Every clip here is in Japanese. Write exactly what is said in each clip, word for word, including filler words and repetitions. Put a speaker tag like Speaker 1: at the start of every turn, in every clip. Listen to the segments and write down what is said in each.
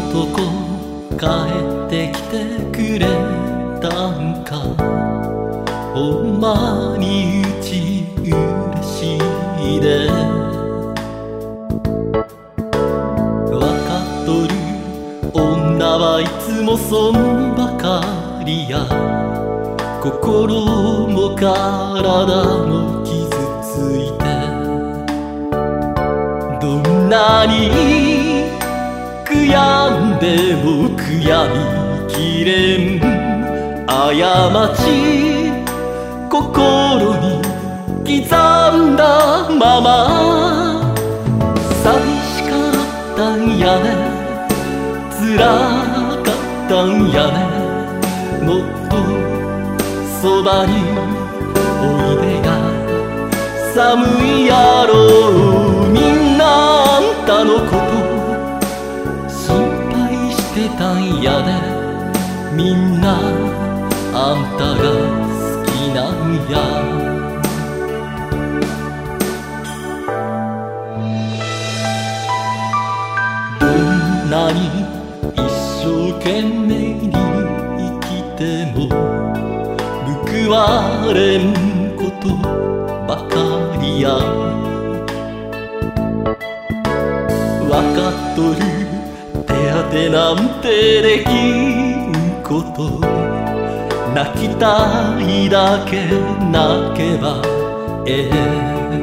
Speaker 1: 男帰ってきてくれたんか。ほんまにうち嬉しいで。わかっとる女はいつもそんばかりや。心も体も傷ついて、どんなに悔やんでも悔やみきれん過ち、心に刻んだまま。寂しかったんやね、辛かったんやね。もっとそばにおいでや。寒いやろう、みんなあんたのこと心配してたんやね。みんなあんたが好きなんや。どんなに一生懸命に生きても報われんことばかりや。わかっとる手当てなんてできんこと。泣きたいだけ泣けばええ。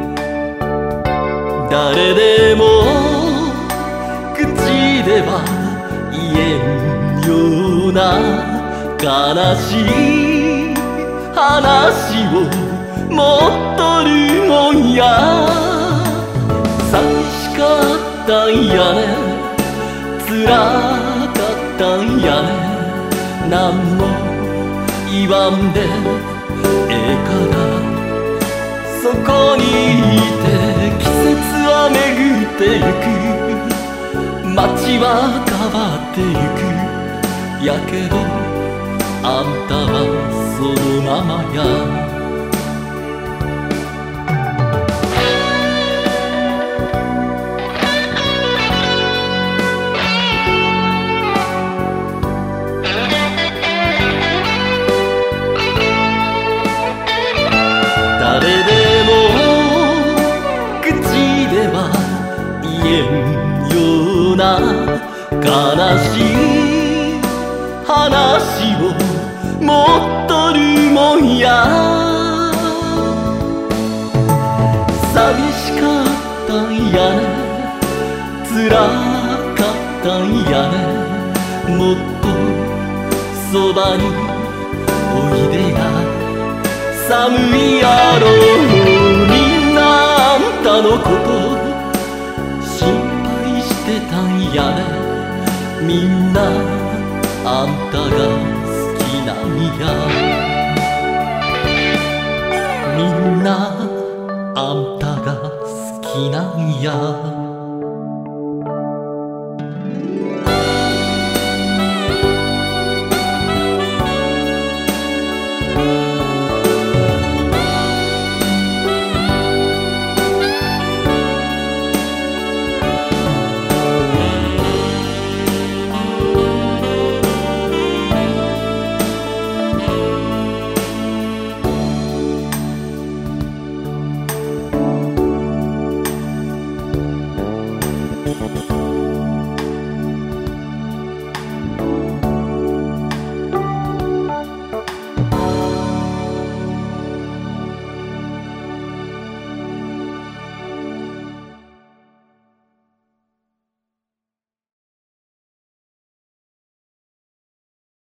Speaker 1: 誰でも口では言えんような悲しい話を持っとるもんや。寂しかったんやね、辛かったんやね。なんも言わんでええから。そこにいて季節は巡ってゆく、街は変わってゆく。やけどあんたはそのままや。誰でも口では言えんような悲しい話を持っとるもんや。寂しかったんやね、辛かったんやね。もっとそばにおいでや。寒いやろう、みんなあんたのこと心配してたんやね。みんなあんたが好きなんや。みんなあんたが好きなんや。